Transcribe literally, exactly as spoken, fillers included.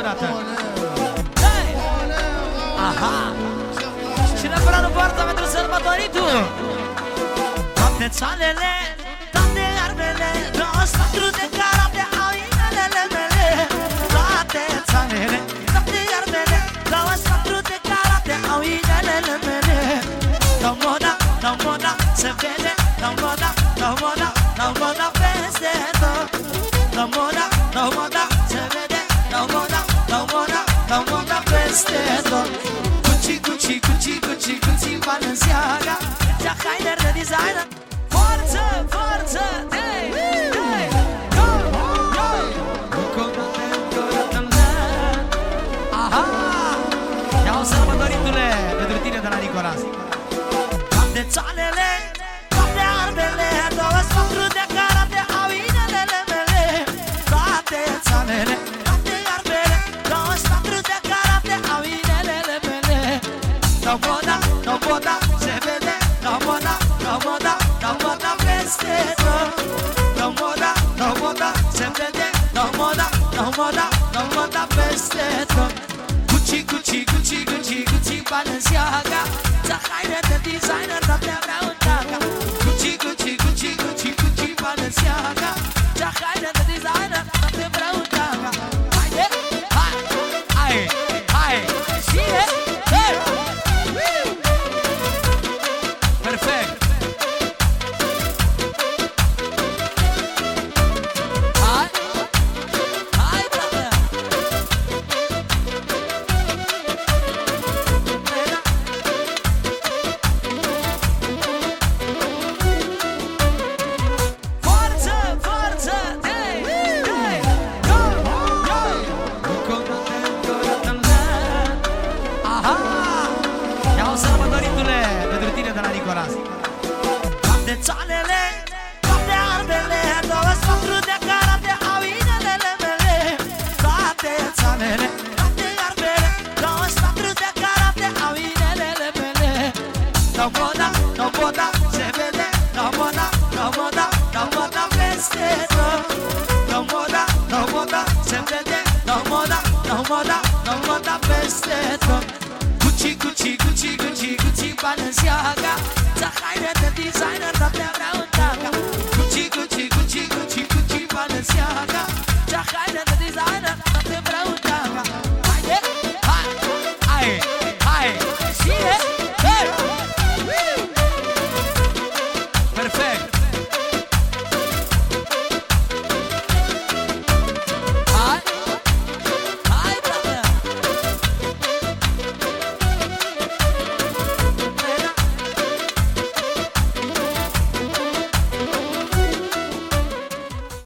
dată. Hey! Aha! Și neapărat în poartă pentru sărbătoritul. Toate țalele, toate armele, douăzeci și patru de carate au inelele mele. Toate țalele, toate armele, douăzeci și patru de carate au inelele mele. Dau moda, dau moda, se vede, dau moda, dau moda, dau moda peste tot. Dau moda, dau moda, se vede, dau moda, dau moda, dau moda peste tot. Gucci, Gucci, Gucci, Gucci, Gucci, Balenciaga, cea hainer de designer. Forță, forță, hey, hey, go, go. Încă o dată, încă o dată, aha! Ia-o sărbătoritule pentru tine de la Nicolas. Toate țalele, toate armele, douăzeci și patru de carate au inelele mele. Toate țalele, toate armele, douăzeci și patru de carate au inelele mele. Dau moda, dau moda, se vede, dau moda, dau moda, dau moda peste tot. Dau moda, dau moda, se vede, dau moda, dau moda, dau moda peste tot. Gucci, Gucci, Gucci, Gucci, Gucci, Balenciaga, ța haine de designer, toate vreau întreaga. Gucci, Gucci, Gucci, Gucci, Gucci, Balenciaga, ța haine de designer, toate vreau întreaga. Haide, hai, hai, hai, și e, hey! Perfect! Hai, hai, brother! Forță, forță, hey, hey, go, go! Încă o dată, încă o dată, aha! Ia-o sărbătoritule pentru tine de la Nicolas. Toate țalele, toate armele, douăzeci și patru de carate au inelele mele. Toate țalele, toate armele, douăzeci și patru de carate au inelele mele. Dau moda, dau moda, se vede, dau moda, dau moda, dau moda peste tot. Dau moda, dau moda, se vede, dau moda, dau moda, dau moda peste tot. Gucci, Gucci, Gucci, Gucci, Gucci, Balenciaga, ța haine de designer, toate